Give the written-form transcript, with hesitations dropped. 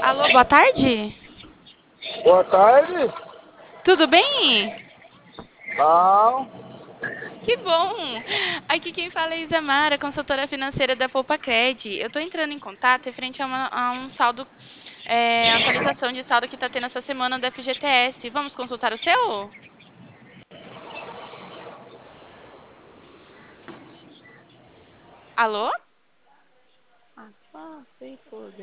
Alô, boa tarde? Boa tarde. Tudo bem? Não. Que bom! Aqui quem fala é Isamara, consultora financeira da Poupa-Cred. Eu estou entrando em contato referente a um saldo, atualização de saldo que está tendo essa semana da FGTS. Vamos consultar o seu? Alô? Ah, sei, pô.